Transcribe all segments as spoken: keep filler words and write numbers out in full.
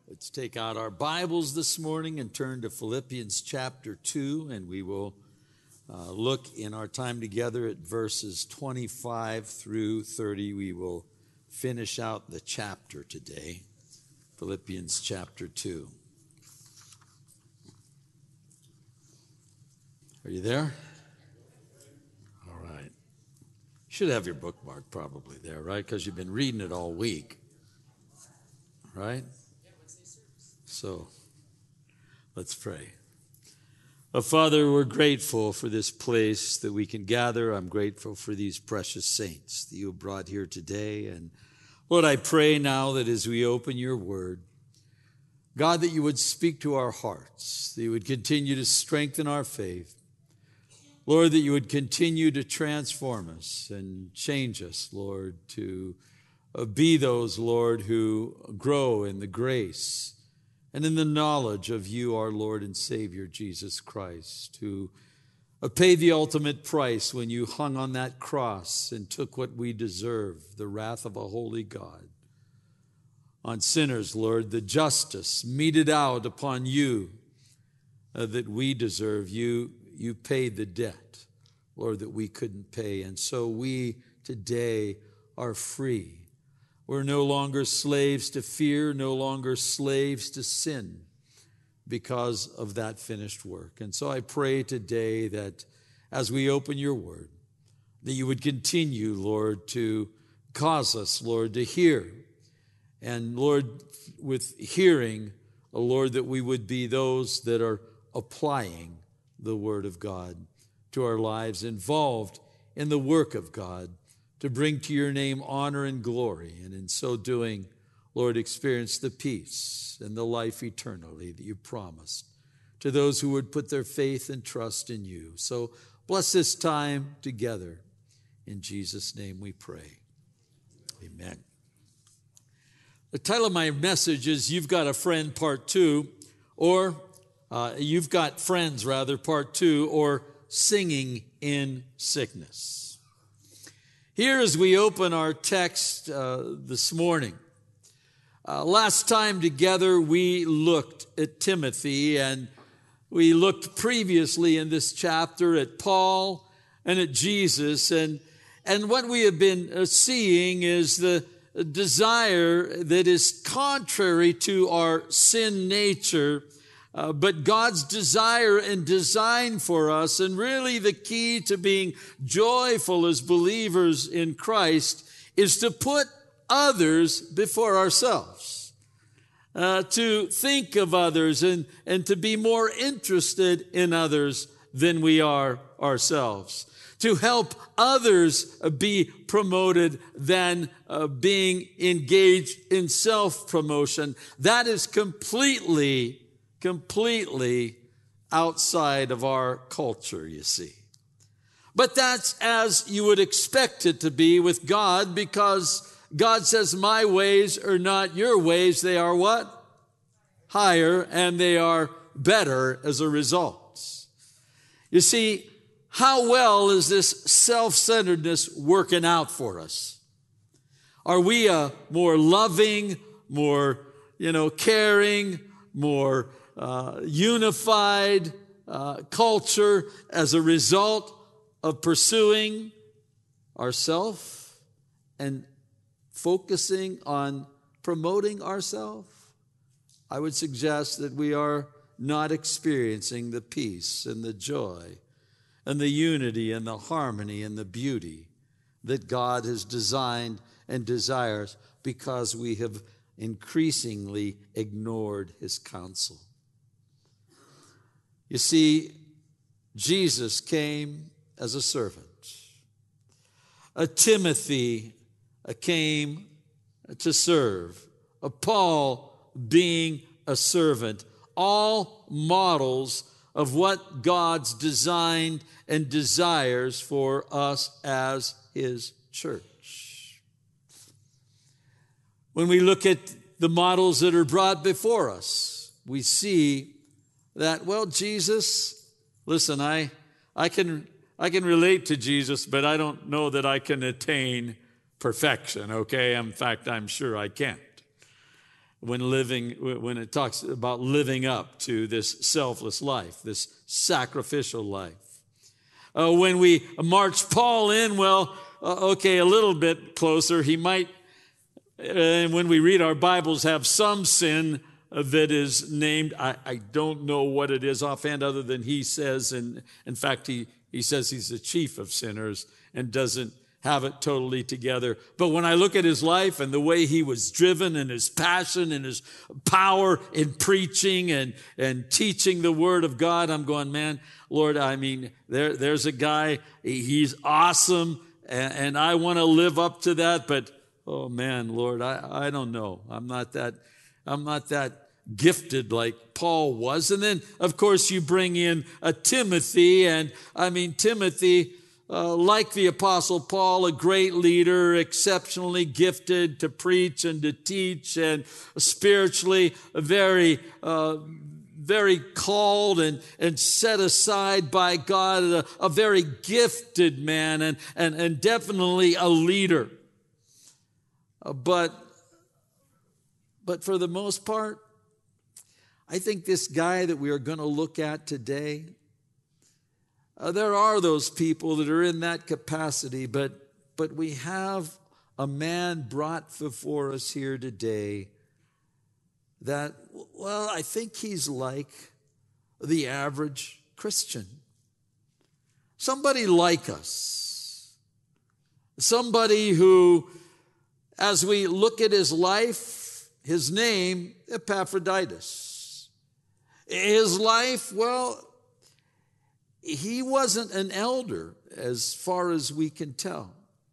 Let's take out our Bibles this morning and turn to Philippians chapter two, and we will uh, look in our time together at verses twenty-five through thirty. We will finish out the chapter today, Philippians chapter two. Are you there? All right. You should have your bookmark probably there, right? Because you've been reading it all week, right? So, let's pray. Oh, Father, we're grateful for this place that we can gather. I'm grateful for these precious saints that you have brought here today. And Lord, I pray now that as we open your word, God, that you would speak to our hearts, that you would continue to strengthen our faith. Lord, that you would continue to transform us and change us, Lord, to be those, Lord, who grow in the grace and in the knowledge of you, our Lord and Savior, Jesus Christ, who paid the ultimate price when you hung on that cross and took what we deserve, the wrath of a holy God. On sinners, Lord, the justice meted out upon you uh, that we deserve. You, you paid the debt, Lord, that we couldn't pay. And so we today are free. We're no longer slaves to fear, no longer slaves to sin because of that finished work. And so I pray today that as we open your word, that you would continue, Lord, to cause us, Lord, to hear. And Lord, with hearing, oh Lord, that we would be those that are applying the word of God to our lives, involved in the work of God, to bring to your name honor and glory, and in so doing, Lord, experience the peace and the life eternally that you promised to those who would put their faith and trust in you. So bless this time together. In Jesus' name we pray. Amen. The title of my message is You've Got a Friend Part Two, or uh, You've Got Friends, rather, Part Two, or Singing in Sickness. Here as we open our text uh, this morning, uh, last time together we looked at Timothy, and we looked previously in this chapter at Paul and at Jesus, and, and what we have been uh, seeing is the desire that is contrary to our sin nature, Uh, but God's desire and design for us, and really the key to being joyful as believers in Christ, is to put others before ourselves, uh, to think of others and, and to be more interested in others than we are ourselves, to help others be promoted than uh, being engaged in self-promotion. That is completely completely outside of our culture, you see. But that's as you would expect it to be with God, because God says, my ways are not your ways. They are what? Higher, and they are better as a result. You see, how well is this self-centeredness working out for us? Are we a more loving, more, you know, caring, more Uh, unified uh, culture as a result of pursuing ourself and focusing on promoting ourselves? I would suggest that we are not experiencing the peace and the joy and the unity and the harmony and the beauty that God has designed and desires, because we have increasingly ignored his counsel. You see, Jesus came as a servant. A Timothy came to serve. A Paul being a servant. All models of what God's designed and desires for us as his church. When we look at the models that are brought before us, we see that, well, Jesus, listen, I I can I can relate to Jesus, but I don't know that I can attain perfection, okay? In fact, I'm sure I can't. when living, when it talks about living up to this selfless life, this sacrificial life. Uh, when we march Paul in, well, uh, okay, a little bit closer, he might, and uh, when we read our Bibles, have some sin that is named. I, I don't know what it is offhand other than he says, and in fact, he, he says he's the chief of sinners and doesn't have it totally together. But when I look at his life and the way he was driven and his passion and his power in preaching and, and teaching the word of God, I'm going, man, Lord, I mean, there, there's a guy, he's awesome, and, and I want to live up to that, but oh man, Lord, I, I don't know. I'm not that, I'm not that gifted like Paul was. And then, of course, you bring in a Timothy, and I mean, Timothy, Uh, like the Apostle Paul, a great leader, exceptionally gifted to preach and to teach, and spiritually very, uh, very called and, and set aside by God, a, a very gifted man, and, and, and definitely a leader. Uh, but, but for the most part, I think this guy that we are going to look at today, Uh, there are those people that are in that capacity, but, but we have a man brought before us here today that, well, I think he's like the average Christian. Somebody like us. Somebody who, as we look at his life, his name, Epaphroditus. His life, well, he wasn't an elder as far as we can tell.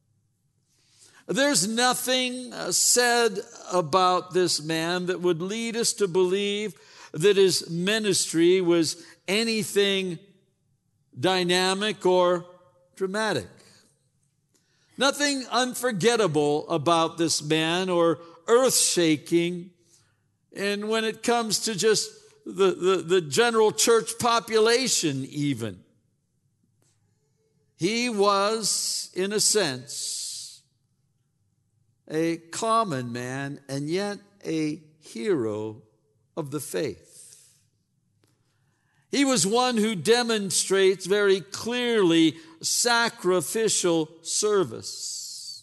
There's nothing said about this man that would lead us to believe that his ministry was anything dynamic or dramatic. Nothing unforgettable about this man or earth-shaking. And when it comes to just The, the, the general church population even. He was, in a sense, a common man and yet a hero of the faith. He was one who demonstrates very clearly sacrificial service.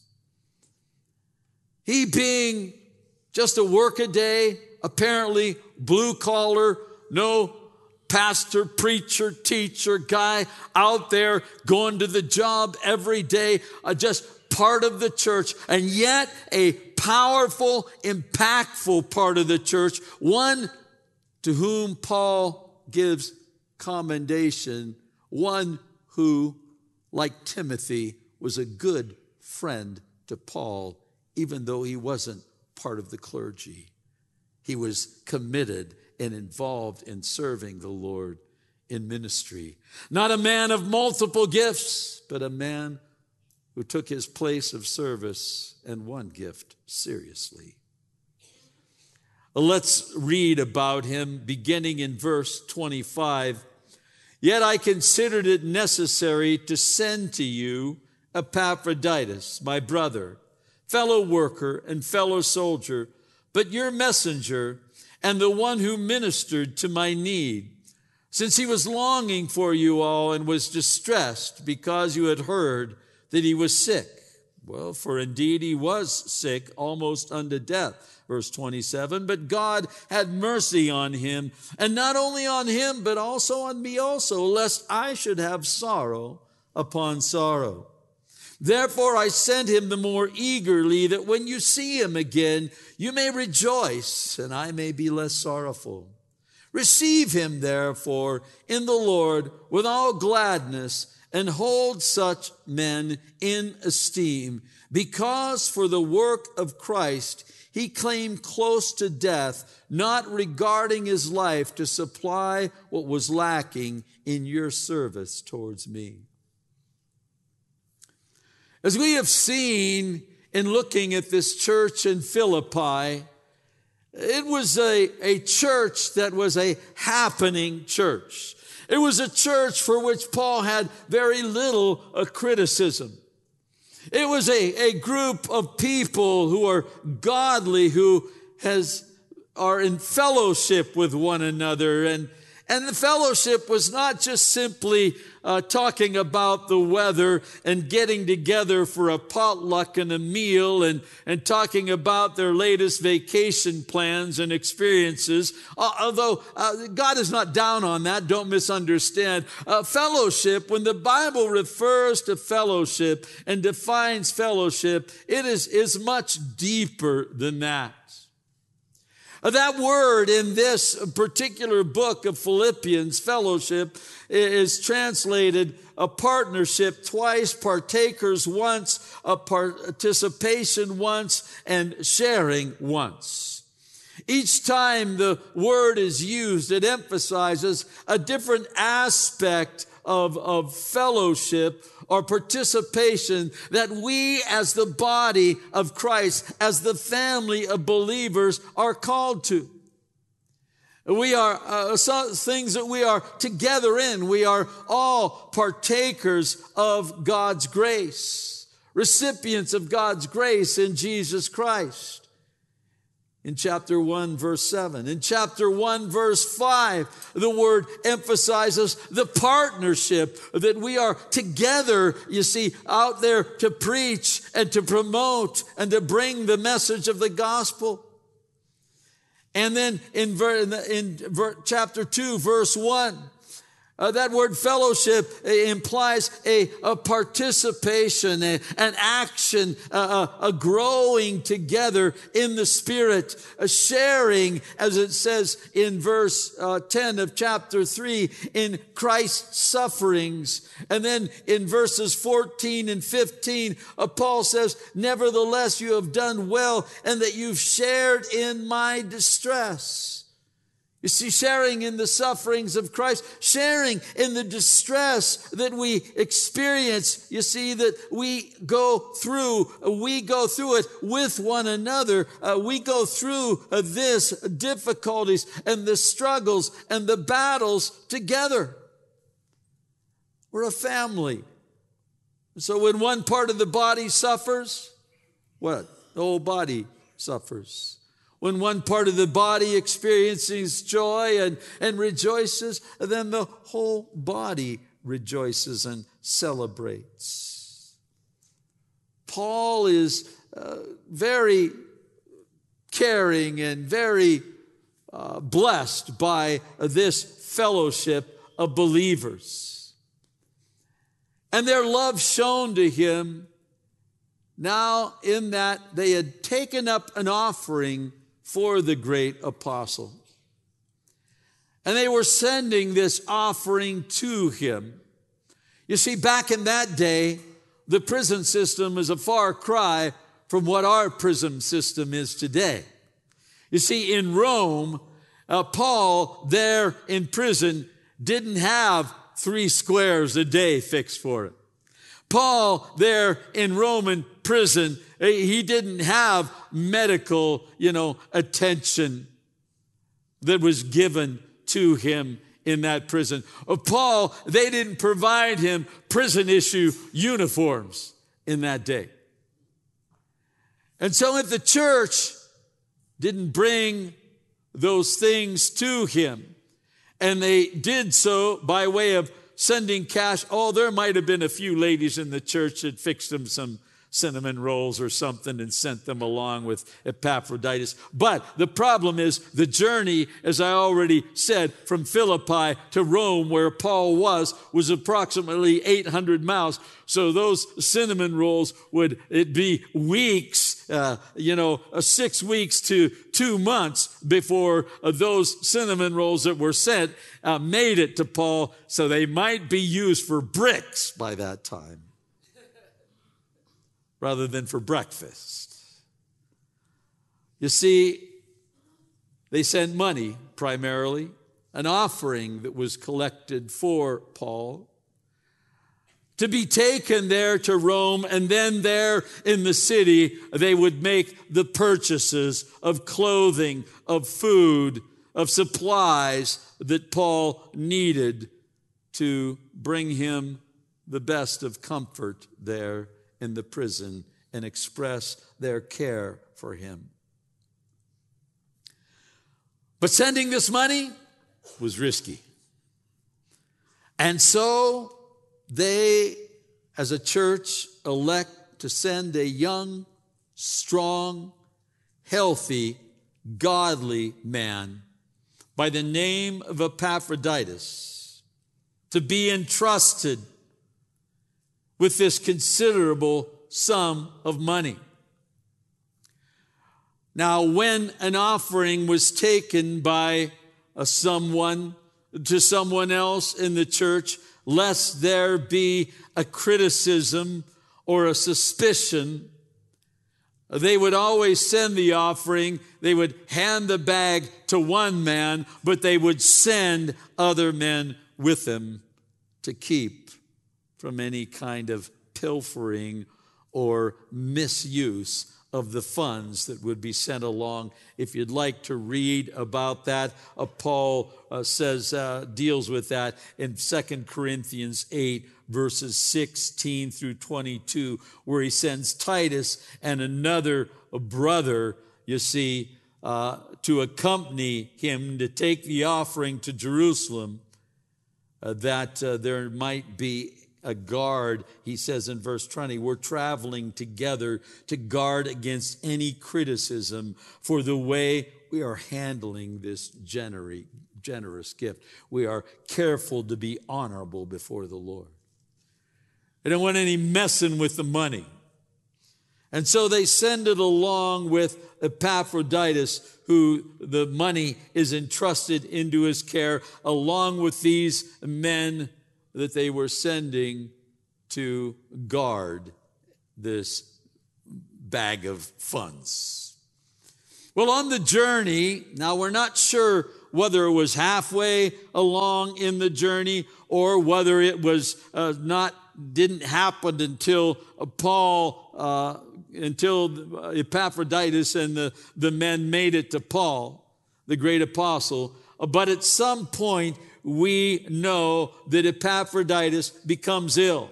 He being just a workaday, apparently blue collar, no pastor, preacher, teacher guy out there going to the job every day, uh, just part of the church, and yet a powerful, impactful part of the church, one to whom Paul gives commendation, one who, like Timothy, was a good friend to Paul, even though he wasn't part of the clergy. He was committed and involved in serving the Lord in ministry. Not a man of multiple gifts, but a man who took his place of service and one gift seriously. Let's read about him beginning in verse twenty-five. Yet I considered it necessary to send to you Epaphroditus, my brother, fellow worker and fellow soldier, but your messenger and the one who ministered to my need, since he was longing for you all and was distressed because you had heard that he was sick. Well, for indeed he was sick almost unto death. Verse twenty-seven, but God had mercy on him, and not only on him, but also on me also, lest I should have sorrow upon sorrow. Therefore I sent him the more eagerly, that when you see him again, you may rejoice, and I may be less sorrowful. Receive him, therefore, in the Lord with all gladness, and hold such men in esteem, because for the work of Christ he came close to death, not regarding his life to supply what was lacking in your service towards me. As we have seen in looking at this church in Philippi, it was a, a church that was a happening church. It was a church for which Paul had very little uh, criticism. It was a, a group of people who are godly, who has are in fellowship with one another. And, and the fellowship was not just simply uh, talking about the weather and getting together for a potluck and a meal and, and talking about their latest vacation plans and experiences. Uh, although uh, God is not down on that, don't misunderstand. Uh, fellowship, when the Bible refers to fellowship and defines fellowship, it is, is much deeper than that. That word in this particular book of Philippians, fellowship, is translated a partnership twice, partakers once, a participation once, and sharing once. Each time the word is used, it emphasizes a different aspect of, of fellowship or participation that we as the body of Christ, as the family of believers, are called to. We are uh, some things that we are together in. We are all partakers of God's grace, recipients of God's grace in Jesus Christ. In chapter one, verse seven. In chapter one, verse five, the word emphasizes the partnership that we are together, you see, out there to preach and to promote and to bring the message of the gospel. And then in, ver- in, in ver- chapter two, verse one, Uh, that word fellowship implies a, a participation, a, an action, a, a, a growing together in the Spirit, a sharing, as it says in verse uh, ten of chapter three, in Christ's sufferings. And then in verses fourteen and fifteen, uh, Paul says, nevertheless, you have done well, and that you've shared in my distress. You see, sharing in the sufferings of Christ, sharing in the distress that we experience, you see, that we go through, we go through it with one another. Uh, we go through uh, this difficulties and the struggles and the battles together. We're a family. So when one part of the body suffers, what? The whole body suffers. When one part of the body experiences joy and, and rejoices, then the whole body rejoices and celebrates. Paul is uh, very caring and very uh, blessed by this fellowship of believers. And their love shown to him now in that they had taken up an offering for the great apostle. And they were sending this offering to him. You see, back in that day, the prison system is a far cry from what our prison system is today. You see, in Rome, uh, Paul there in prison didn't have three squares a day fixed for it. Paul there in Roman prison, he didn't have medical, you know, attention that was given to him in that prison. Of Paul, they didn't provide him prison issue uniforms in that day. And so if the church didn't bring those things to him, and they did so by way of sending cash, oh, there might have been a few ladies in the church that fixed him some cinnamon rolls or something and sent them along with Epaphroditus. But the problem is the journey, as I already said, from Philippi to Rome, where Paul was, was approximately eight hundred miles. So those cinnamon rolls would it be weeks, uh, you know, uh, six weeks to two months before uh, those cinnamon rolls that were sent uh, made it to Paul. So they might be used for bricks by that time, rather than for breakfast. You see, they sent money primarily, an offering that was collected for Paul, to be taken there to Rome, and then there in the city, they would make the purchases of clothing, of food, of supplies that Paul needed to bring him the best of comfort there in the prison and express their care for him. But sending this money was risky. And so they, as a church, elect to send a young, strong, healthy, godly man by the name of Epaphroditus to be entrusted with this considerable sum of money. Now, when an offering was taken by a someone to someone else in the church, lest there be a criticism or a suspicion, they would always send the offering. They would hand the bag to one man, but they would send other men with them to keep from any kind of pilfering or misuse of the funds that would be sent along. If you'd like to read about that, uh, Paul uh, says, uh, deals with that in Second Corinthians eight, verses sixteen through twenty-two, where he sends Titus and another brother, you see, uh, to accompany him to take the offering to Jerusalem, uh, that uh, there might be a guard. He says in verse twenty, we're traveling together to guard against any criticism for the way we are handling this generous, generous gift. We are careful to be honorable before the Lord. They don't want any messing with the money. And so they send it along with Epaphroditus, who the money is entrusted into his care, along with these men that they were sending to guard this bag of funds. Well, on the journey, now we're not sure whether it was halfway along in the journey or whether it was uh, not, didn't happen until uh, Paul, uh, until Epaphroditus and the, the men made it to Paul, the great apostle. But at some point, we know that Epaphroditus becomes ill.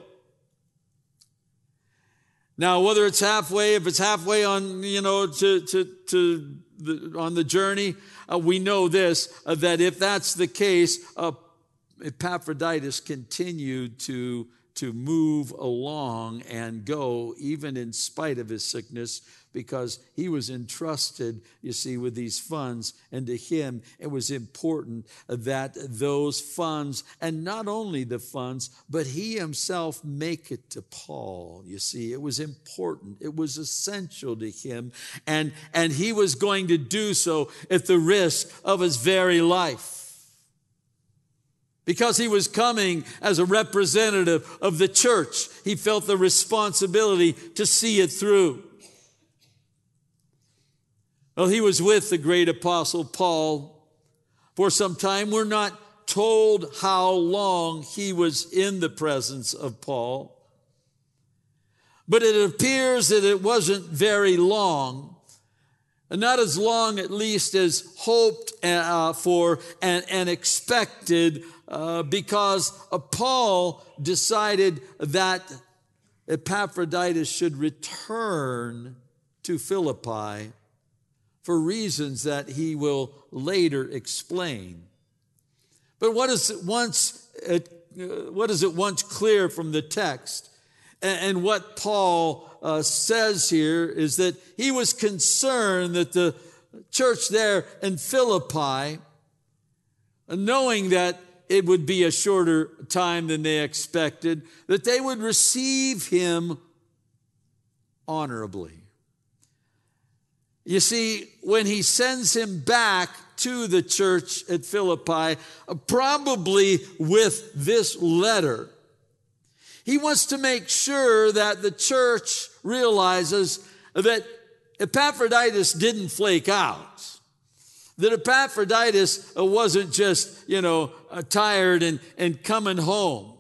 Now, whether it's halfway, if it's halfway on, you know, to to to the, on the journey, uh, we know this, uh, that if that's the case, uh, Epaphroditus continued to to move along and go, even in spite of his sickness, because he was entrusted, you see, with these funds. And to him, it was important that those funds, and not only the funds, but he himself make it to Paul. You see, it was important. It was essential to him. And, and he was going to do so at the risk of his very life, because he was coming as a representative of the church. He felt the responsibility to see it through. Well, he was with the great apostle Paul for some time. We're not told how long he was in the presence of Paul, but it appears that it wasn't very long, and not as long at least as hoped uh, for and, and expected, uh, because uh, Paul decided that Epaphroditus should return to Philippi for reasons that he will later explain. But what is it once, uh, what is it once clear from the text, and, and what Paul uh, says here, is that he was concerned that the church there in Philippi, knowing that it would be a shorter time than they expected, that they would receive him honorably. You see, when he sends him back to the church at Philippi, probably with this letter, he wants to make sure that the church realizes that Epaphroditus didn't flake out. That Epaphroditus wasn't just, you know, tired and, and coming home.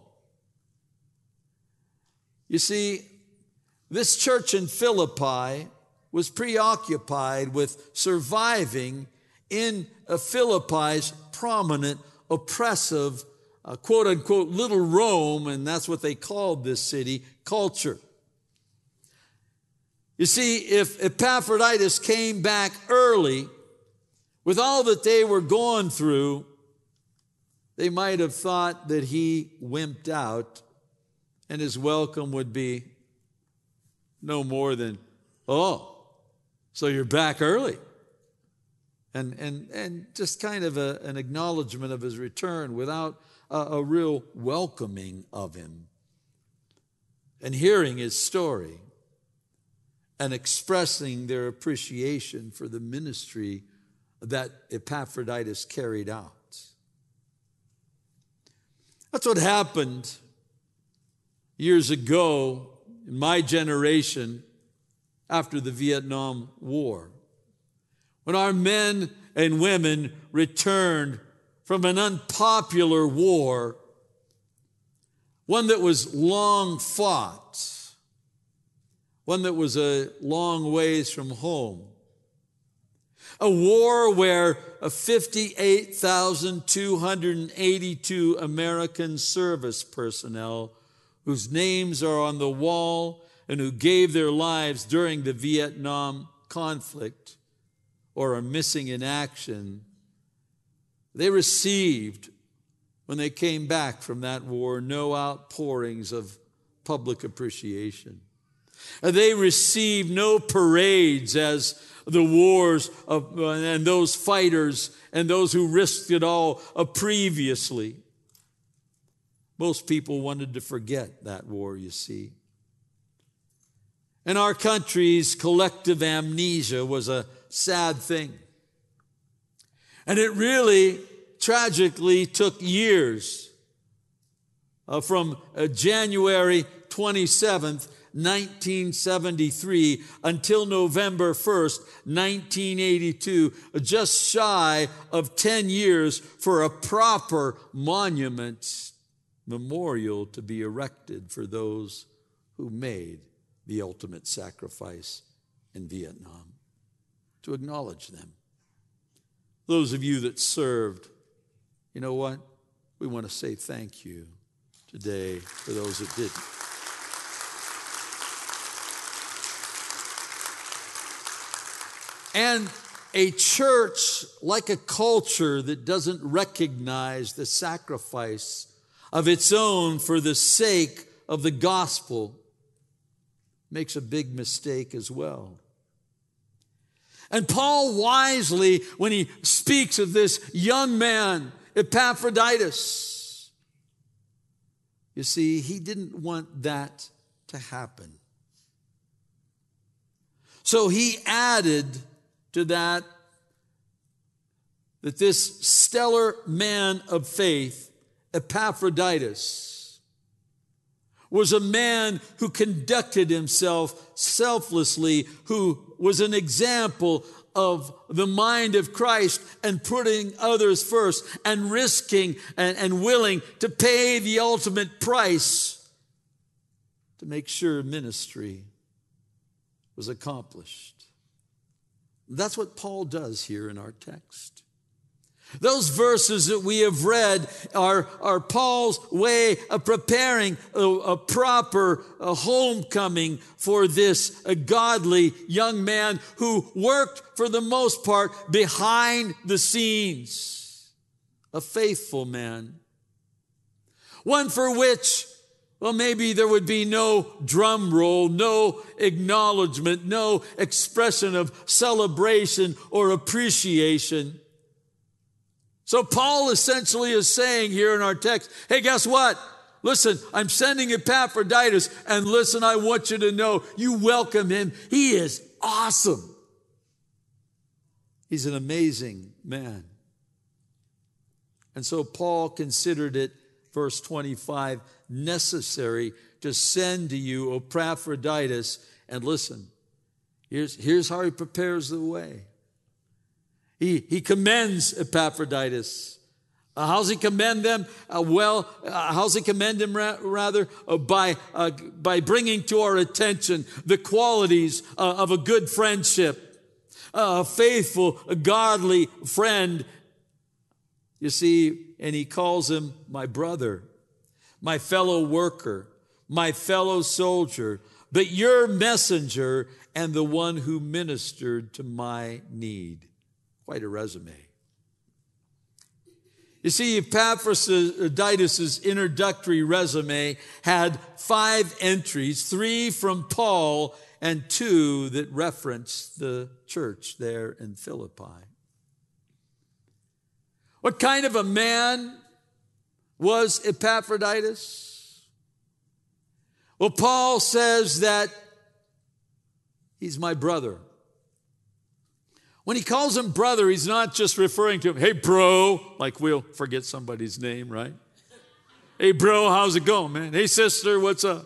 You see, this church in Philippi was preoccupied with surviving in Philippi's prominent, oppressive, uh, quote-unquote, little Rome, and that's what they called this city, culture. You see, if Epaphroditus came back early, With all that they were going through, they might have thought that he wimped out and his welcome would be no more than, oh, so you're back early. And, and, and just kind of a, an acknowledgement of his return without a, a real welcoming of him. And hearing his story and expressing their appreciation for the ministry that Epaphroditus carried out. That's what happened years ago in my generation after the Vietnam War, when our men and women returned from an unpopular war, one that was long fought, one that was a long ways from home. A war where fifty-eight thousand two hundred eighty-two American service personnel whose names are on the wall and who gave their lives during the Vietnam conflict or are missing in action, they received, when they came back from that war, no outpourings of public appreciation. They received no parades as the wars of, uh, and those fighters and those who risked it all uh, previously. Most people wanted to forget that war, you see. And our country's collective amnesia was a sad thing. And it really, tragically, took years uh, from uh, January twenty-seventh, nineteen seventy-three until November first, nineteen eighty-two, just shy of ten years for a proper monument, memorial to be erected for those who made the ultimate sacrifice in Vietnam, to acknowledge them. Those of you that served, you know what? We want to say thank you today for those that didn't. And a church, like a culture that doesn't recognize the sacrifice of its own for the sake of the gospel, makes a big mistake as well. And Paul wisely, when he speaks of this young man, Epaphroditus, you see, he didn't want that to happen. So he added to that, that this stellar man of faith, Epaphroditus, was a man who conducted himself selflessly, who was an example of the mind of Christ and putting others first and risking and, and willing to pay the ultimate price to make sure ministry was accomplished. That's what Paul does here in our text. Those verses that we have read are, are Paul's way of preparing a, a proper a homecoming for this a godly young man who worked for the most part behind the scenes. A faithful man. One for which, well, maybe there would be no drum roll, no acknowledgement, no expression of celebration or appreciation. So Paul essentially is saying here in our text, hey, guess what? Listen, I'm sending Epaphroditus, and listen, I want you to know, you welcome him. He is awesome. He's an amazing man. And so Paul considered it, verse twenty-five, necessary to send to you Epaphroditus. And listen, here's, here's how he prepares the way. He, he commends Epaphroditus. Uh, how's he commend them? Uh, well, uh, how's he commend him ra- rather? Uh, by, uh, by bringing to our attention the qualities uh, of a good friendship, uh, a faithful, a godly friend. You see, and he calls him my brother, my fellow worker, my fellow soldier, but your messenger and the one who ministered to my need. Quite a resume. You see, Epaphroditus' introductory resume had five entries, three from Paul and two that referenced the church there in Philippi. What kind of a man was Epaphroditus? Well, Paul says that he's my brother. When he calls him brother, he's not just referring to him, hey, bro, like we'll forget somebody's name, right? Hey, bro, how's it going, man? Hey, sister, what's up?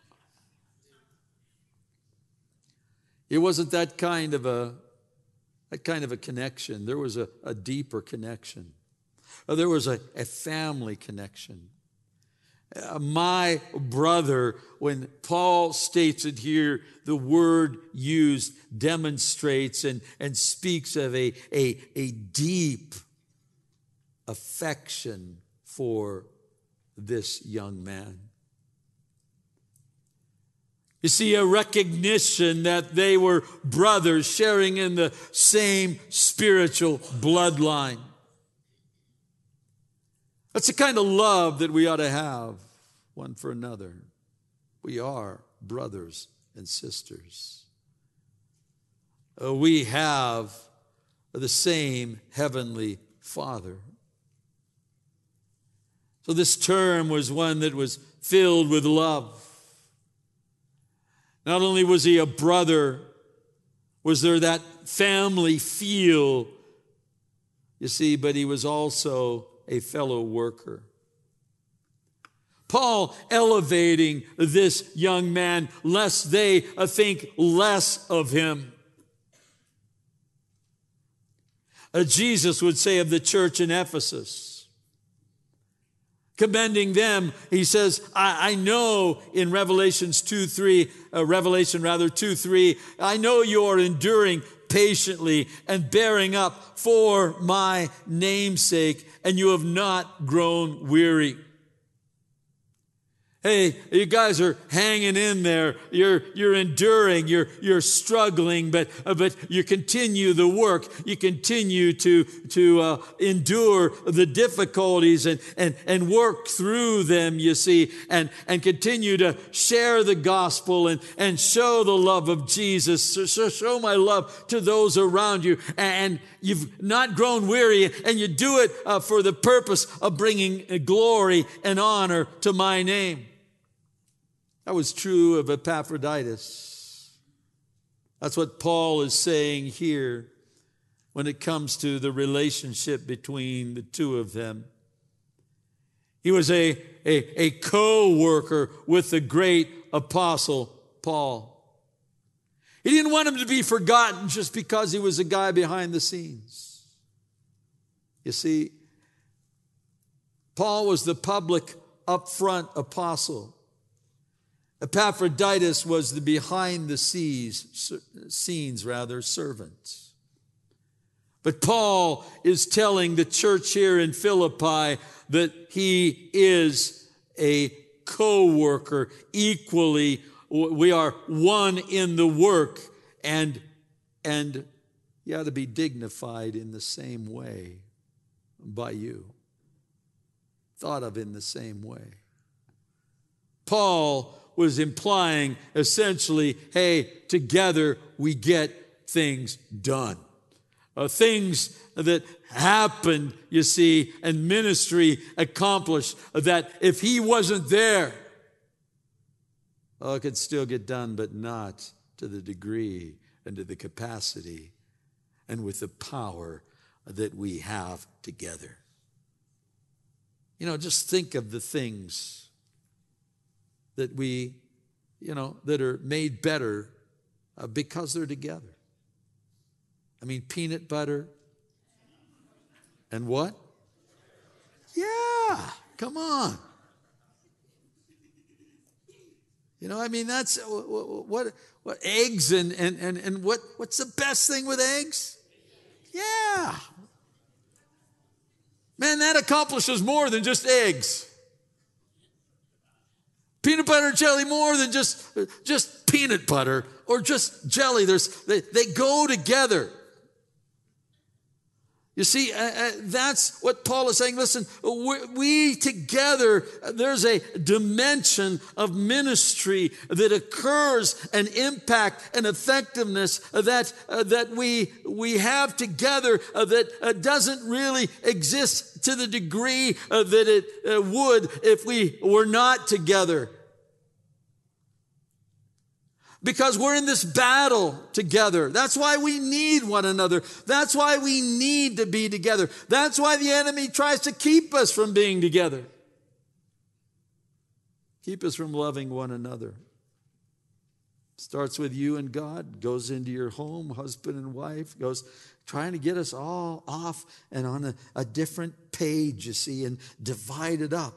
It wasn't that kind of a, that kind of a connection. There was a, a deeper connection. There was a, a family connection. Uh, my brother, when Paul states it here, the word used demonstrates and, and speaks of a, a, a deep affection for this young man. You see, a recognition that they were brothers sharing in the same spiritual bloodline. That's the kind of love that we ought to have one for another. We are brothers and sisters. Uh, we have the same heavenly Father. So this term was one that was filled with love. Not only was he a brother, was there that family feel, you see, but he was also a fellow worker. Paul elevating this young man, lest they think less of him. Uh, Jesus would say of the church in Ephesus, commending them, he says, I, I know in Revelations two three, uh, Revelation rather two three, I know you are enduring patiently and bearing up for my name's sake, and you have not grown weary. Hey, you guys are hanging in there. You're, you're enduring. You're, you're struggling, but, uh, but you continue the work. You continue to, to, uh, endure the difficulties and, and, and work through them, you see, and, and continue to share the gospel and, and show the love of Jesus. So show my love to those around you. And you've not grown weary, and you do it uh, for the purpose of bringing glory and honor to my name. That was true of Epaphroditus. That's what Paul is saying here when it comes to the relationship between the two of them. He was a, a, a co-worker with the great apostle Paul. He didn't want him to be forgotten just because he was a guy behind the scenes. You see, Paul was the public, upfront apostle. Epaphroditus was the behind the scenes, scenes rather, servant. But Paul is telling the church here in Philippi that he is a co-worker. Equally, we are one in the work, and, and you ought to be dignified in the same way by you. Thought of in the same way. Paul was implying essentially, hey, together we get things done. Uh, things that happened, you see, and ministry accomplished, that if he wasn't there, oh, it could still get done, but not to the degree and to the capacity and with the power that we have together. You know, just think of the things that we, you know, that are made better uh, because they're together. I mean, peanut butter and what? Yeah, come on. You know, I mean, that's what, what, what eggs and, and, and, and what, what's the best thing with eggs? Yeah. Man, that accomplishes more than just eggs. Peanut butter and jelly more than just, just peanut butter or just jelly. There's, they, they go together. You see, uh, uh, that's what Paul is saying. Listen, we, we together, there's a dimension of ministry that occurs and impact and effectiveness that uh, that we we have together uh, that uh, doesn't really exist to the degree uh, that it uh, would if we were not together. Because we're in this battle together. That's why we need one another. That's why we need to be together. That's why the enemy tries to keep us from being together. Keep us from loving one another. Starts with you and God, goes into your home, husband and wife, goes trying to get us all off and on a, a different page, you see, and divided up.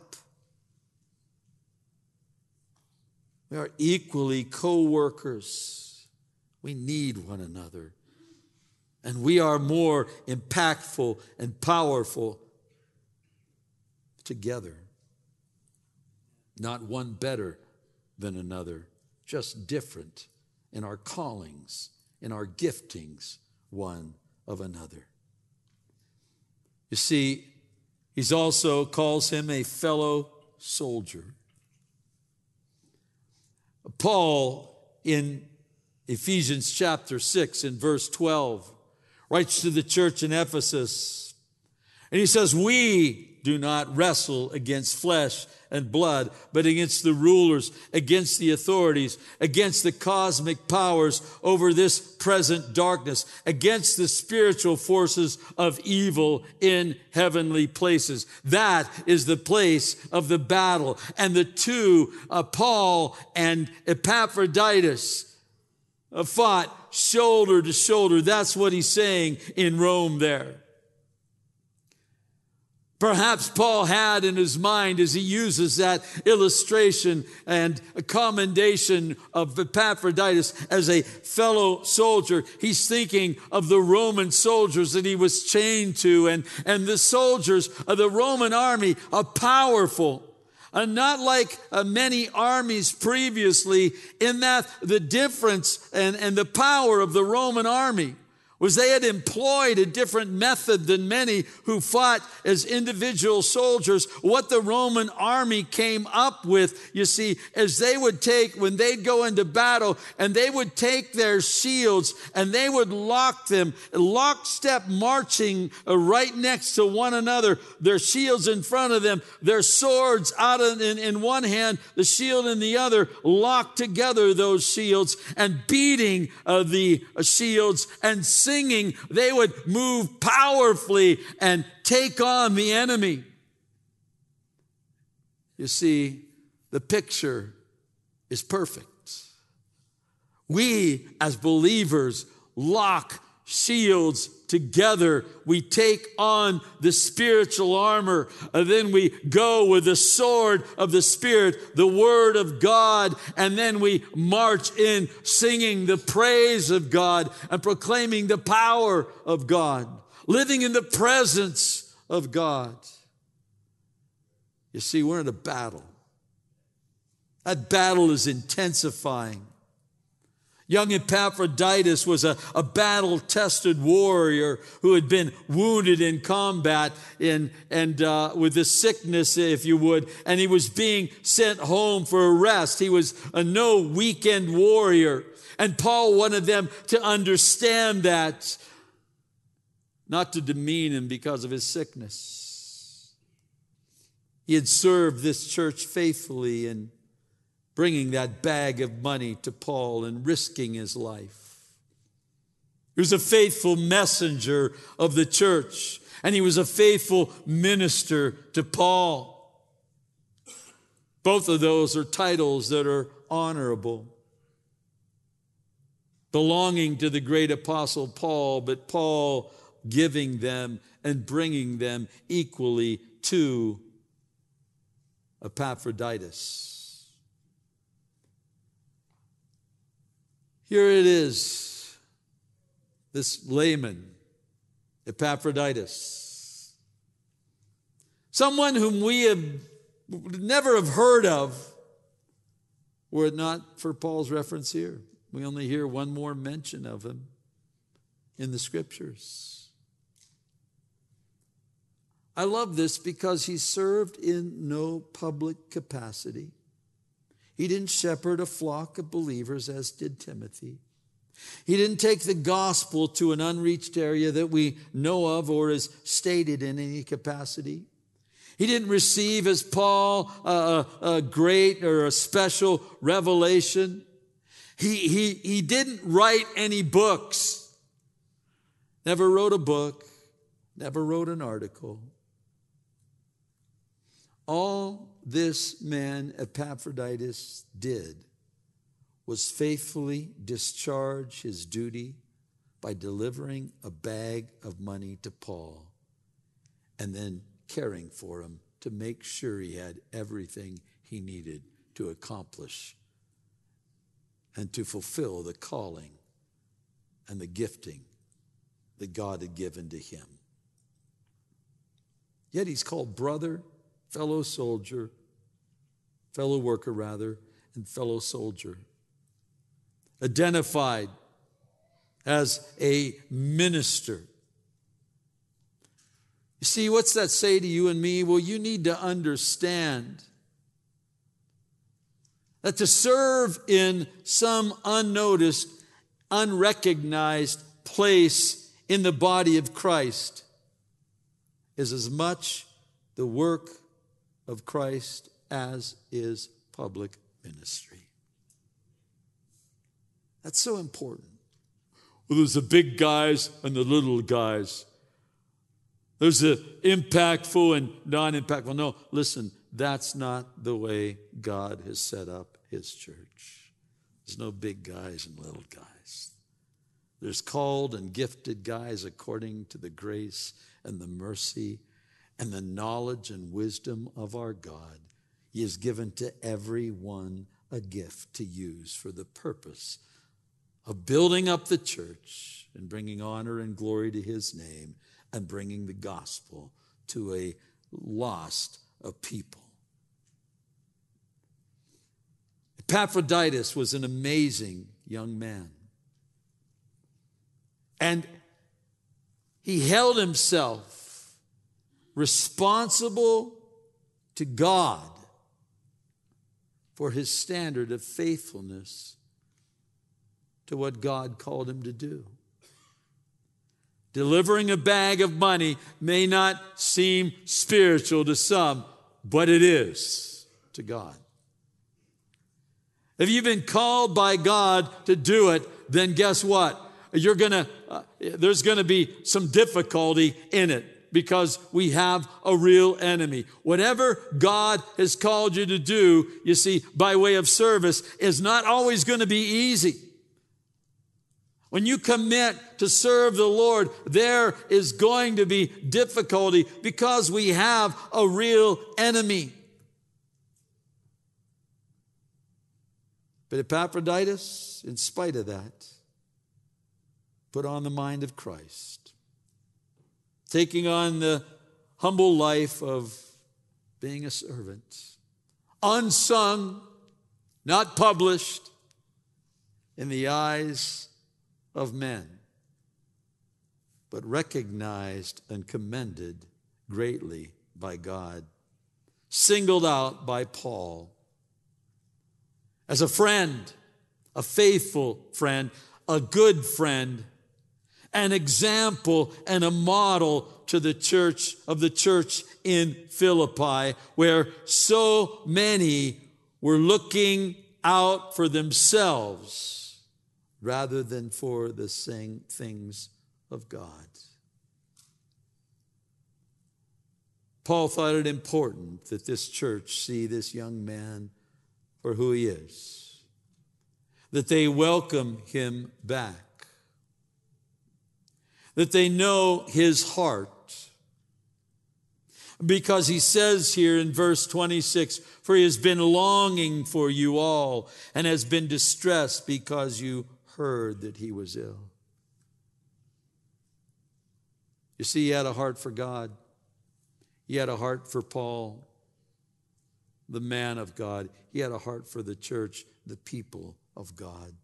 We are equally co-workers. We need one another. And we are more impactful and powerful together. Not one better than another, just different in our callings, in our giftings, one of another. You see, he also calls him a fellow soldier. Paul, in Ephesians chapter six, in verse twelve, writes to the church in Ephesus, and he says, we do not wrestle against flesh and blood, but against the rulers, against the authorities, against the cosmic powers over this present darkness, against the spiritual forces of evil in heavenly places. That is the place of the battle. And the two, uh, Paul and Epaphroditus, uh, fought shoulder to shoulder. That's what he's saying in Rome there. Perhaps Paul had in his mind, as he uses that illustration and a commendation of Epaphroditus as a fellow soldier, he's thinking of the Roman soldiers that he was chained to. And, and the soldiers of the Roman army are powerful. And not like uh, many armies previously, in that the difference and, and the power of the Roman army was they had employed a different method than many who fought as individual soldiers. What the Roman army came up with, you see, is they would take, when they'd go into battle, and they would take their shields and they would lock them, lockstep marching right next to one another, their shields in front of them, their swords out in, in, in one hand, the shield in the other, locked together those shields, and beating uh, the shields and singing. Singing, they would move powerfully and take on the enemy. You see, the picture is perfect. We, as believers, lock shields together. We take on the spiritual armor, and then we go with the sword of the Spirit, the Word of God, and then we march in singing the praise of God and proclaiming the power of God, living in the presence of God. You see, we're in a battle. That battle is intensifying. Young Epaphroditus was a, a battle-tested warrior who had been wounded in combat in, and uh, with a sickness, if you would, and he was being sent home for a rest. He was a no weekend warrior. And Paul wanted them to understand that, not to demean him because of his sickness. He had served this church faithfully and bringing that bag of money to Paul and risking his life. He was a faithful messenger of the church, and he was a faithful minister to Paul. Both of those are titles that are honorable, belonging to the great apostle Paul, but Paul giving them and bringing them equally to Epaphroditus. Here it is, this layman, Epaphroditus, someone whom we have never have heard of, were it not for Paul's reference here. We only hear one more mention of him in the Scriptures. I love this because he served in no public capacity. He didn't shepherd a flock of believers as did Timothy. He didn't take the gospel to an unreached area that we know of or is stated in any capacity. He didn't receive, as Paul, a, a great or a special revelation. He, he, he didn't write any books. Never wrote a book. Never wrote an article. All this man Epaphroditus did was faithfully discharge his duty by delivering a bag of money to Paul and then caring for him to make sure he had everything he needed to accomplish and to fulfill the calling and the gifting that God had given to him. Yet he's called brother, fellow soldier, fellow worker rather, and fellow soldier. Identified as a minister. You see, what's that say to you and me? Well, you need to understand that to serve in some unnoticed, unrecognized place in the body of Christ is as much the work of Christ as is public ministry. That's so important. Well, there's the big guys and the little guys. There's the impactful and non-impactful. No, listen, that's not the way God has set up his church. There's no big guys and little guys. There's called and gifted guys according to the grace and the mercy and the knowledge and wisdom of our God. He has given to everyone a gift to use for the purpose of building up the church and bringing honor and glory to his name and bringing the gospel to a lost of people. Epaphroditus was an amazing young man. And he held himself responsible to God for his standard of faithfulness to what God called him to do. Delivering a bag of money may not seem spiritual to some, but it is to God. If you've been called by God to do it, then guess what? You're gonna, uh, there's going to be some difficulty in it because we have a real enemy. Whatever God has called you to do, you see, by way of service, is not always going to be easy. When you commit to serve the Lord, there is going to be difficulty because we have a real enemy. But Epaphroditus, in spite of that, put on the mind of Christ, taking on the humble life of being a servant, unsung, not published in the eyes of men, but recognized and commended greatly by God, singled out by Paul as a friend, a faithful friend, a good friend, an example and a model to the church of the church in Philippi, where so many were looking out for themselves rather than for the same things of God. Paul thought it important that this church see this young man for who he is, that they welcome him back, that they know his heart. Because he says here in verse twenty-six, for he has been longing for you all and has been distressed because you heard that he was ill. You see, he had a heart for God. He had a heart for Paul, the man of God. He had a heart for the church, the people of God.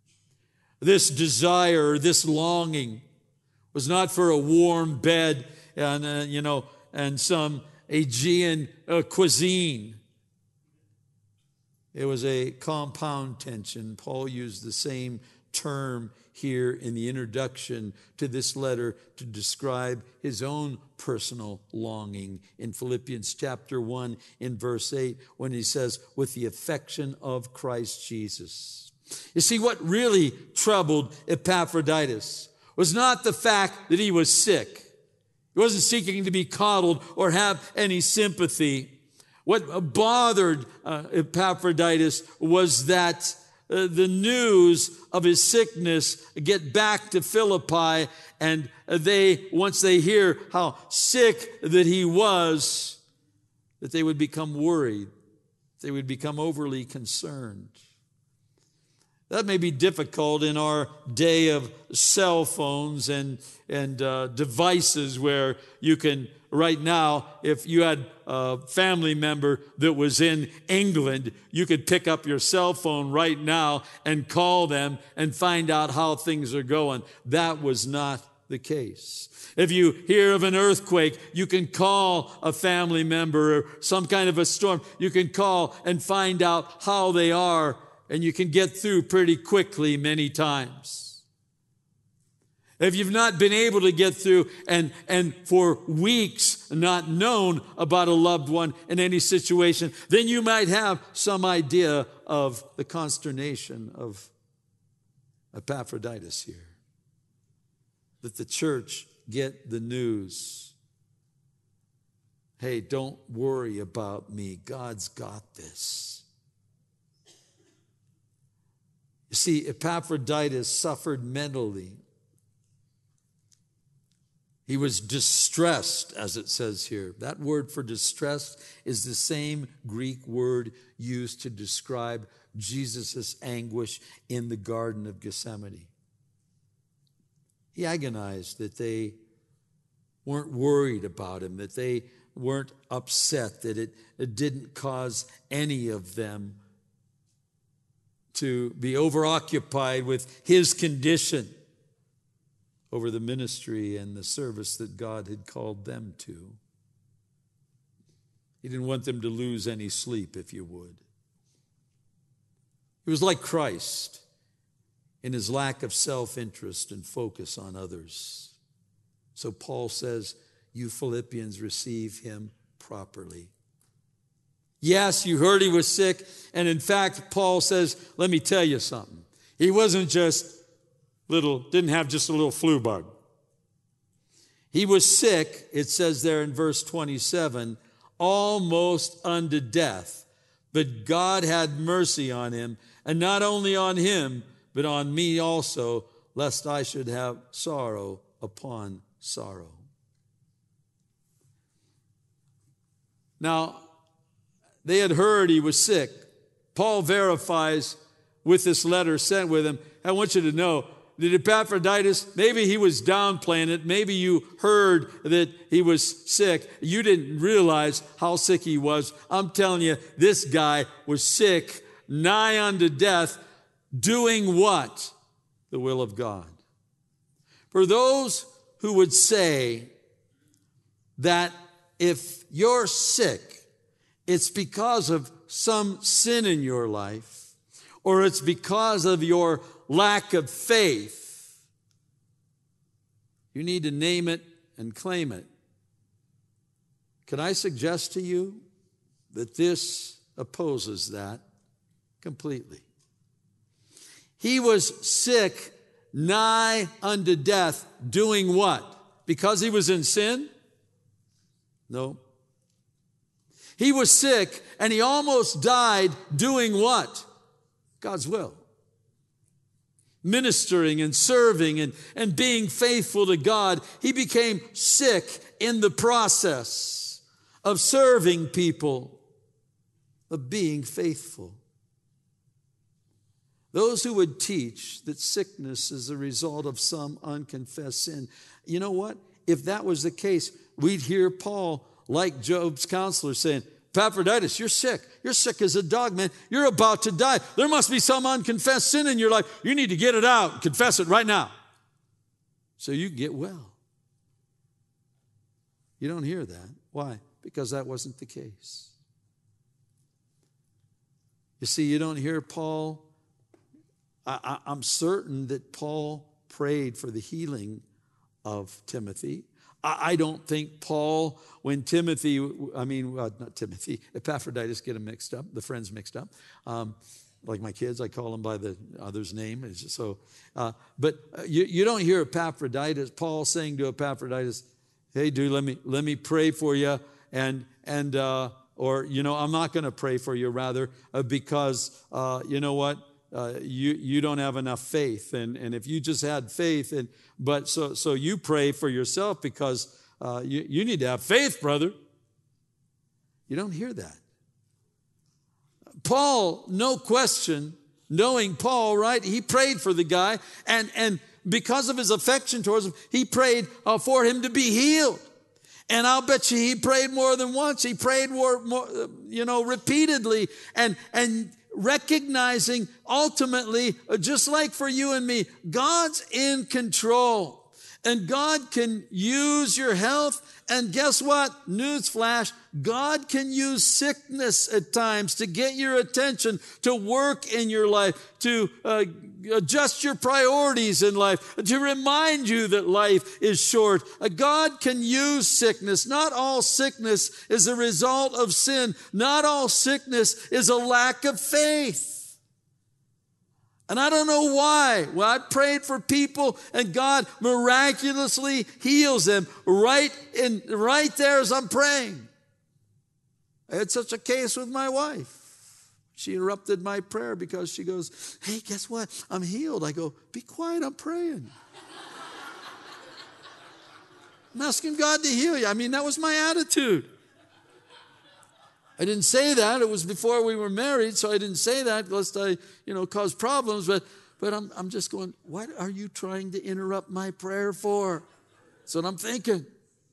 This desire, this longing was not for a warm bed and uh, you know, and some Aegean uh, cuisine. It was a compound tension. Paul used the same term here in the introduction to this letter to describe his own personal longing in Philippians chapter one in verse eight when he says, with the affection of Christ Jesus. You see, what really troubled Epaphroditus was not the fact that he was sick. He wasn't seeking to be coddled or have any sympathy. What bothered uh, Epaphroditus was that uh, the news of his sickness get back to Philippi, and they, once they hear how sick that he was, that they would become worried. They would become overly concerned. That may be difficult in our day of cell phones and, and uh, devices where you can, right now, if you had a family member that was in England, you could pick up your cell phone right now and call them and find out how things are going. That was not the case. If you hear of an earthquake, you can call a family member, or some kind of a storm. You can call and find out how they are, and you can get through pretty quickly many times. If you've not been able to get through and, and for weeks not known about a loved one in any situation, then you might have some idea of the consternation of Epaphroditus here. That the church get the news. Hey, don't worry about me. God's got this. You see, Epaphroditus suffered mentally. He was distressed, as it says here. That word for distressed is the same Greek word used to describe Jesus' anguish in the Garden of Gethsemane. He agonized that they weren't worried about him, that they weren't upset, that it, it didn't cause any of them to be overoccupied with his condition over the ministry and the service that God had called them to. He didn't want them to lose any sleep, if you would. He was like Christ in his lack of self-interest and focus on others. So Paul says, you Philippians receive him properly. Yes, you heard he was sick. And in fact, Paul says, let me tell you something. He wasn't just little, didn't have just a little flu bug. He was sick, it says there in verse twenty-seven, almost unto death. But God had mercy on him, and not only on him, but on me also, lest I should have sorrow upon sorrow. Now, they had heard he was sick. Paul verifies with this letter sent with him. I want you to know that Epaphroditus, maybe he was downplaying it. Maybe you heard that he was sick. You didn't realize how sick he was. I'm telling you, this guy was sick, nigh unto death, doing what? The will of God. For those who would say that if you're sick, it's because of some sin in your life, or it's because of your lack of faith, you need to name it and claim it. Can I suggest to you that this opposes that completely? He was sick, nigh unto death, doing what? Because he was in sin? No. He was sick and he almost died doing what? God's will. Ministering and serving and, and being faithful to God. He became sick in the process of serving people, of being faithful. Those who would teach that sickness is a result of some unconfessed sin, you know what? If that was the case, we'd hear Paul, like Job's counselor, saying, Epaphroditus, you're sick. You're sick as a dog, man. You're about to die. There must be some unconfessed sin in your life. You need to get it out and confess it right now so you get well. You don't hear that. Why? Because that wasn't the case. You see, you don't hear Paul. I, I, I'm certain that Paul prayed for the healing of Timothy. I, I don't think Paul, when Timothy, I mean, uh, not Timothy, Epaphroditus, get them mixed up, the friends mixed up. Um, like my kids, I call them by the other's name. It's just so, uh, but you, you don't hear Epaphroditus, Paul saying to Epaphroditus, hey, dude, let me let me pray for you, and and uh, or you know, I'm not going to pray for you, rather, uh, because uh, you know what, uh, you you don't have enough faith, and and if you just had faith, and but so so you pray for yourself because uh, you you need to have faith, brother. You don't hear that. Paul, no question, knowing Paul, right? He prayed for the guy, and and. because of his affection towards him, he prayed uh, for him to be healed. And I'll bet you he prayed more than once. He prayed more, more you know, repeatedly, and and recognizing ultimately, just like for you and me, God's in control. And God can use your health. And guess what? Newsflash, God can use sickness at times to get your attention, to work in your life, to uh, adjust your priorities in life, to remind you that life is short. Uh, God can use sickness. Not all sickness is a result of sin. Not all sickness is a lack of faith. And I don't know why. Well, I prayed for people and God miraculously heals them right in, right there as I'm praying. I had such a case with my wife. She interrupted my prayer because she goes, hey, guess what? I'm healed. I go, be quiet, I'm praying. I'm asking God to heal you. I mean, that was my attitude. I didn't say that. It was before we were married, so I didn't say that lest I, you know, cause problems. But, but I'm, I'm just going, what are you trying to interrupt my prayer for? That's what I'm thinking.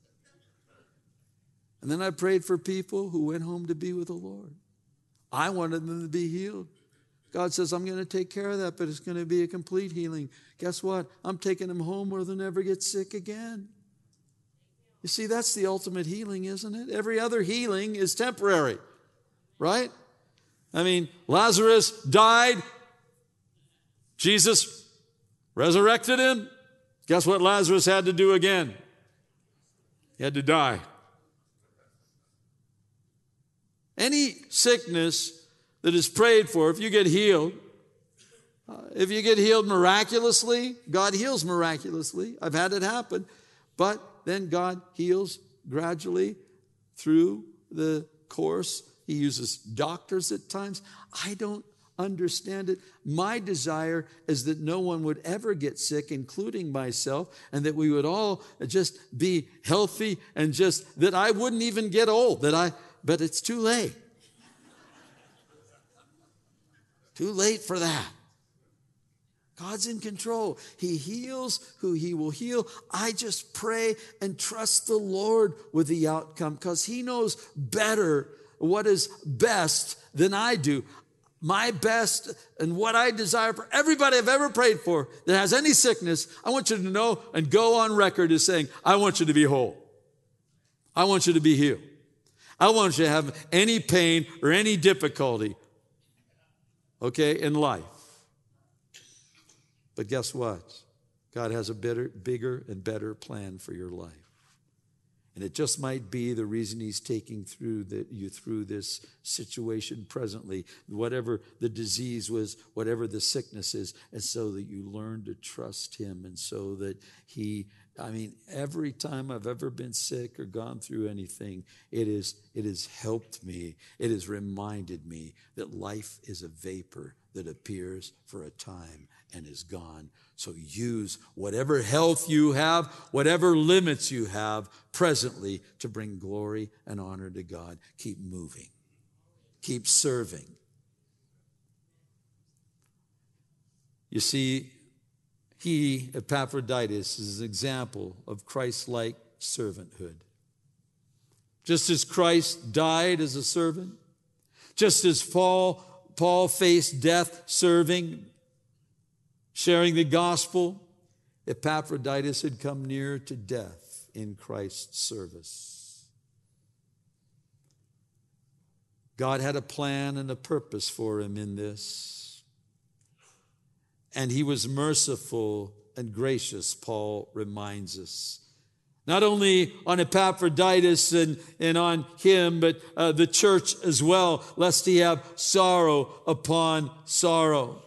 And then I prayed for people who went home to be with the Lord. I wanted them to be healed. God says, I'm going to take care of that, but it's going to be a complete healing. Guess what? I'm taking them home where they'll never get sick again. You see, that's the ultimate healing, isn't it? Every other healing is temporary, right? I mean, Lazarus died. Jesus resurrected him. Guess what Lazarus had to do again? He had to die. Any sickness that is prayed for, if you get healed, uh, if you get healed miraculously, God heals miraculously. I've had it happen. But then God heals gradually through the course. He uses doctors at times. I don't understand it. My desire is that no one would ever get sick, including myself, and that we would all just be healthy, and just that I wouldn't even get old. That I, but it's too late. Too late for that. God's in control. He heals who He will heal. I just pray and trust the Lord with the outcome, because He knows better what is best than I do. My best and what I desire for everybody I've ever prayed for that has any sickness, I want you to know and go on record as saying, I want you to be whole. I want you to be healed. I want you to have any pain or any difficulty, okay, in life. But guess what? God has a better, bigger and better plan for your life. And it just might be the reason He's taking through the, you through this situation presently, whatever the disease was, whatever the sickness is, and so that you learn to trust Him, and so that He, I mean, every time I've ever been sick or gone through anything, it is, it has helped me. It has reminded me that life is a vapor that appears for a time and is gone. So use whatever health you have, whatever limits you have presently to bring glory and honor to God. Keep moving. Keep serving. You see, he, Epaphroditus, is an example of Christ-like servanthood. Just as Christ died as a servant, just as Paul, Paul faced death serving, sharing the gospel, Epaphroditus had come near to death in Christ's service. God had a plan and a purpose for him in this. And he was merciful and gracious, Paul reminds us. Not only on Epaphroditus and, and on him, but uh, the church as well, lest he have sorrow upon sorrow.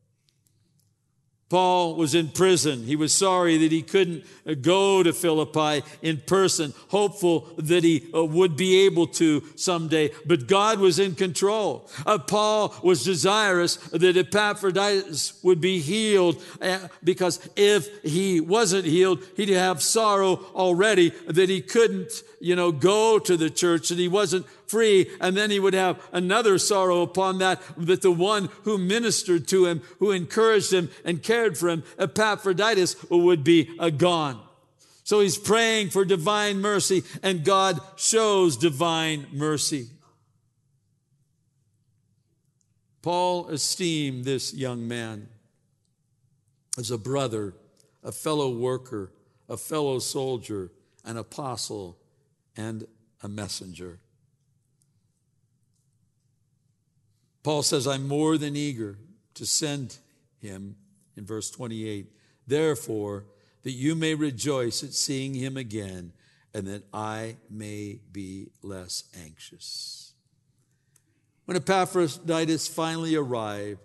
Paul was in prison. He was sorry that he couldn't go to Philippi in person, hopeful that he would be able to someday. But God was in control. Uh, Paul was desirous that Epaphroditus would be healed, uh, because if he wasn't healed, he'd have sorrow already that he couldn't, you know, go to the church, that he wasn't free, and then he would have another sorrow upon that, that the one who ministered to him, who encouraged him and cared for him, Epaphroditus, would be uh, gone. So he's praying for divine mercy, and God shows divine mercy. Paul esteemed this young man as a brother, a fellow worker, a fellow soldier, an apostle, and a messenger. Paul says, I'm more than eager to send him, in verse twenty-eight, therefore, that you may rejoice at seeing him again, and that I may be less anxious. When Epaphroditus finally arrived,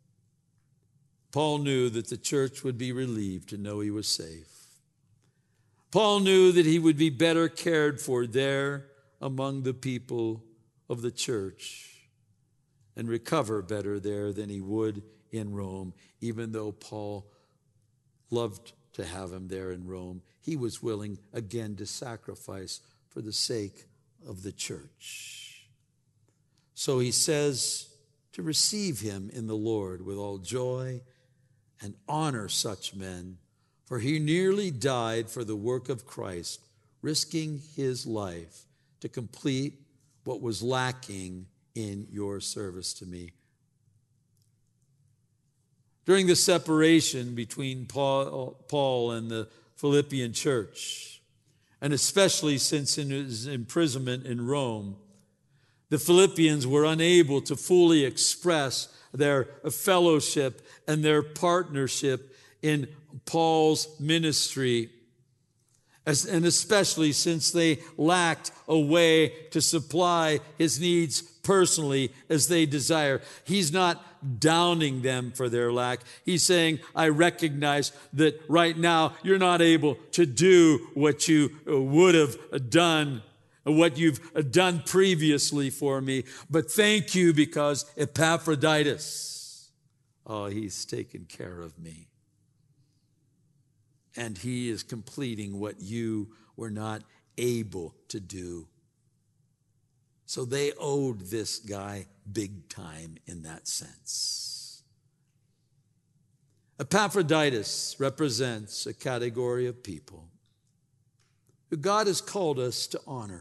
Paul knew that the church would be relieved to know he was safe. Paul knew that he would be better cared for there among the people of the church, and recover better there than he would in Rome. Even though Paul loved to have him there in Rome, he was willing again to sacrifice for the sake of the church. So he says to receive him in the Lord with all joy and honor such men, for he nearly died for the work of Christ, risking his life to complete what was lacking in your service to me. During the separation between Paul, Paul and the Philippian church, and especially since in his imprisonment in Rome, the Philippians were unable to fully express their fellowship and their partnership in Paul's ministry, as, and especially since they lacked a way to supply his needs personally as they desire. He's not downing them for their lack. He's saying, I recognize that right now you're not able to do what you would have done, what you've done previously for me. But thank you, because Epaphroditus, oh, he's taken care of me. And he is completing what you were not able to do. So they owed this guy big time in that sense. Epaphroditus represents a category of people who God has called us to honor.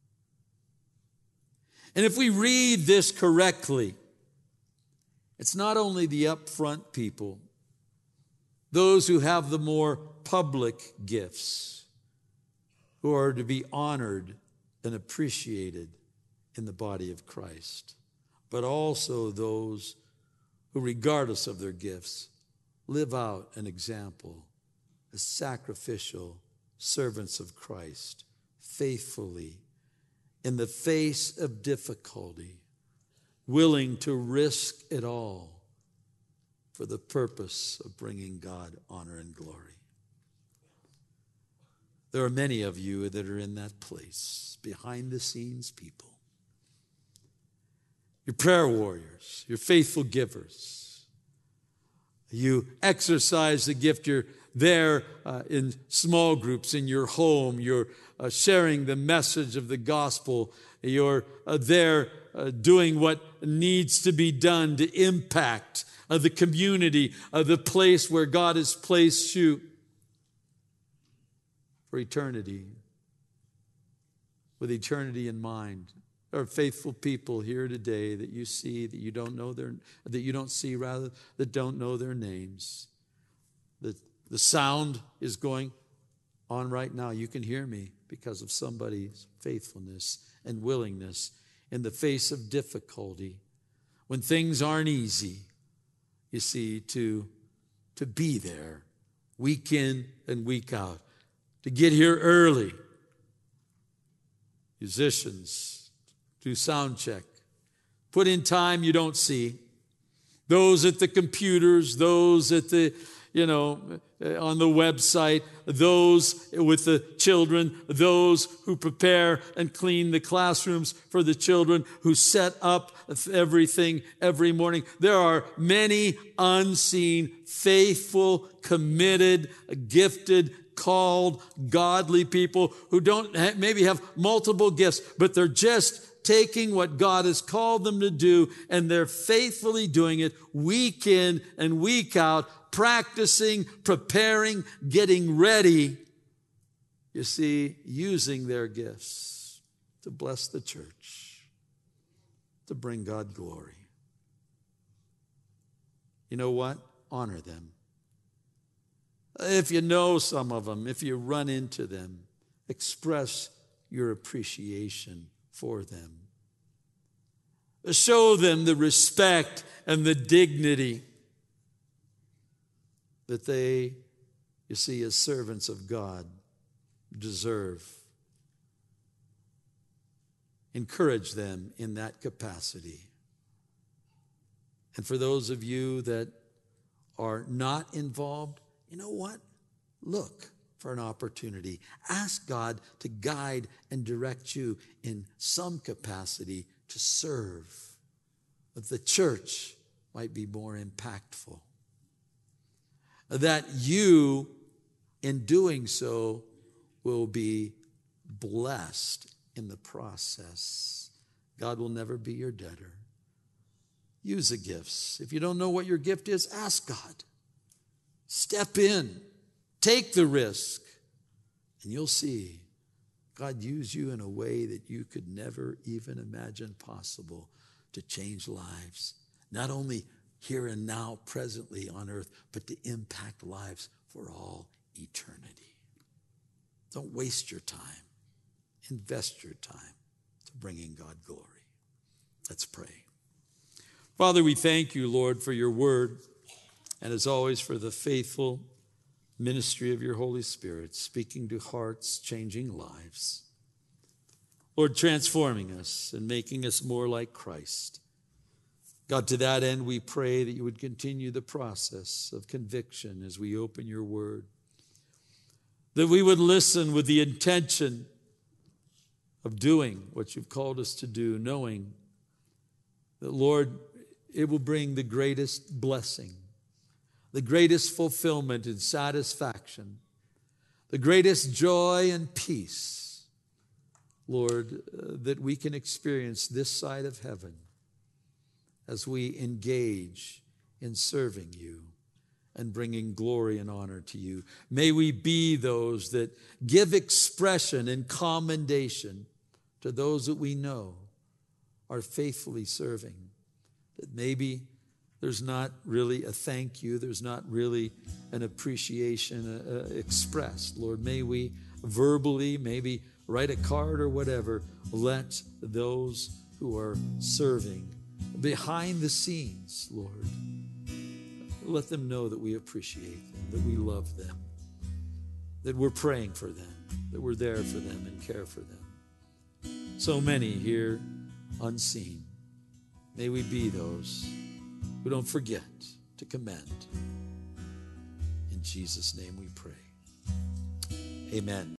And if we read this correctly, it's not only the upfront people, those who have the more public gifts, who are to be honored and appreciated in the body of Christ, but also those who, regardless of their gifts, live out an example as sacrificial servants of Christ, faithfully, in the face of difficulty, willing to risk it all for the purpose of bringing God honor and glory. There are many of you that are in that place, behind the scenes people. You're prayer warriors, you're faithful givers. You exercise the gift. You're there uh, in small groups, in your home. You're uh, sharing the message of the gospel. You're uh, there uh, doing what needs to be done to impact uh, the community, uh, the place where God has placed you for eternity, with eternity in mind. There are faithful people here today that you see, that you don't know their, that you don't see rather, that don't know their names. The, the sound is going on right now. You can hear me because of somebody's faithfulness and willingness in the face of difficulty, when things aren't easy, you see, to, to be there week in and week out, to get here early. Musicians do sound check, put in time you don't see. Those at the computers, those at the, you know, on the website, those with the children, those who prepare and clean the classrooms for the children, who set up everything every morning. There are many unseen, faithful, committed, gifted, called, godly people who don't ha- maybe have multiple gifts, but they're just taking what God has called them to do, and they're faithfully doing it week in and week out, practicing, preparing, getting ready, you see, using their gifts to bless the church, to bring God glory. You know what? Honor them. If you know some of them, if you run into them, express your appreciation for them. Show them the respect and the dignity that they, you see, as servants of God, deserve. Encourage them in that capacity. And for those of you that are not involved, you know what? Look for an opportunity. Ask God to guide and direct you in some capacity to serve, that the church might be more impactful. That you, in doing so, will be blessed in the process. God will never be your debtor. Use the gifts. If you don't know what your gift is, ask God. Step in. Take the risk. And you'll see God use you in a way that you could never even imagine possible to change lives. Not only here and now, presently on earth, but to impact lives for all eternity. Don't waste your time. Invest your time to bringing God glory. Let's pray. Father, we thank you, Lord, for your word, and as always, for the faithful ministry of your Holy Spirit, speaking to hearts, changing lives. Lord, transforming us and making us more like Christ. God, to that end, we pray that you would continue the process of conviction as we open your word. That we would listen with the intention of doing what you've called us to do, knowing that, Lord, it will bring the greatest blessing, the greatest fulfillment and satisfaction, the greatest joy and peace, Lord, uh, that we can experience this side of heaven as we engage in serving you and bringing glory and honor to you. May we be those that give expression and commendation to those that we know are faithfully serving. That maybe there's not really a thank you, there's not really an appreciation uh, uh, expressed. Lord, may we verbally, maybe write a card or whatever, let those who are serving behind the scenes, Lord, let them know that we appreciate them, that we love them, that we're praying for them, that we're there for them and care for them. So many here unseen. May we be those who don't forget to commend. In Jesus' name we pray. Amen.